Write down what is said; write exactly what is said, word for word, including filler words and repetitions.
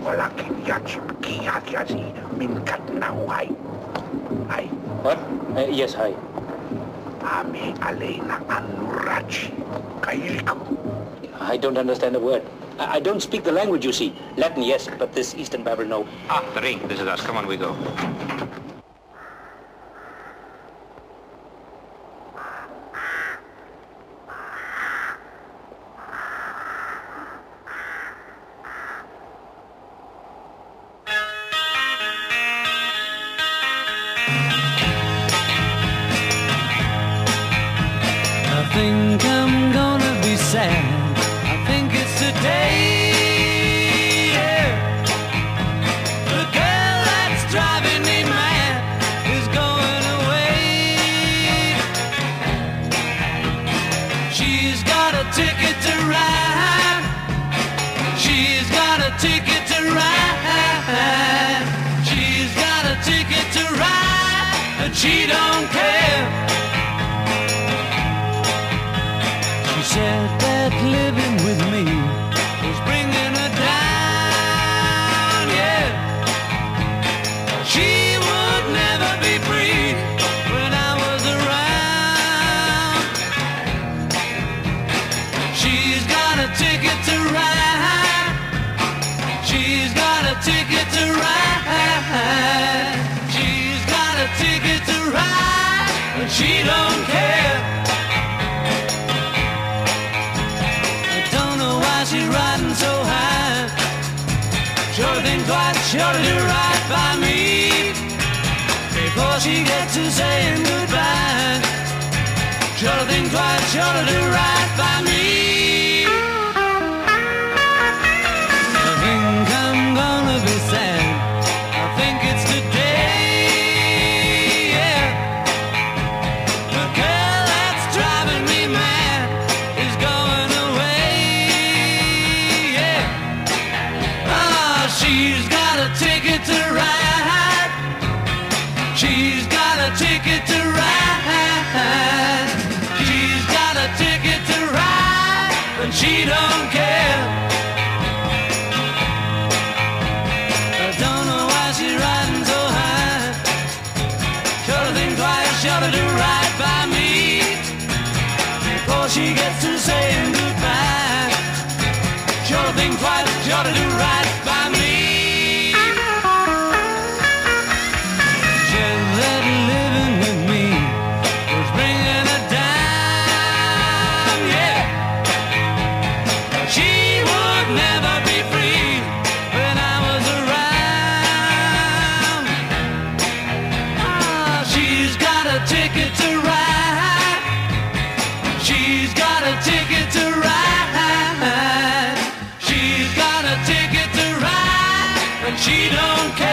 What? Uh, yes, hi. I don't understand a word. I, I don't speak the language, you see. Latin, yes, but this Eastern Babel, no. Ah, the ring. This is us. Come on, we go. I think I'm gonna be sad. I think it's today, yeah. The girl that's driving me mad is going away. She's got a ticket to ride. She's got a ticket to ride. She's got a ticket to ride, but she don't care. She said that living with me was bringing her down, yeah. She would never be free when I was around. She's got a ticket to ride. She's got a ticket to ride. She's got a ticket to ride, but she don't care. She's riding so high. Sure think twice, sure to do right by me before she gets to saying goodbye. Sure think twice, sure to do right by me. I think I'm gonna be sad. I think it's today, yeah. The girl that's driving me mad is going away. She's got a ticket to ride. She's got a ticket to ride. She's got a ticket to ride, but she don't care. I don't know why she's riding so high. Sure to think twice, sure to do right by me before she gets to saying goodbye. Sure to think twice, sure to do right by me. She don't care.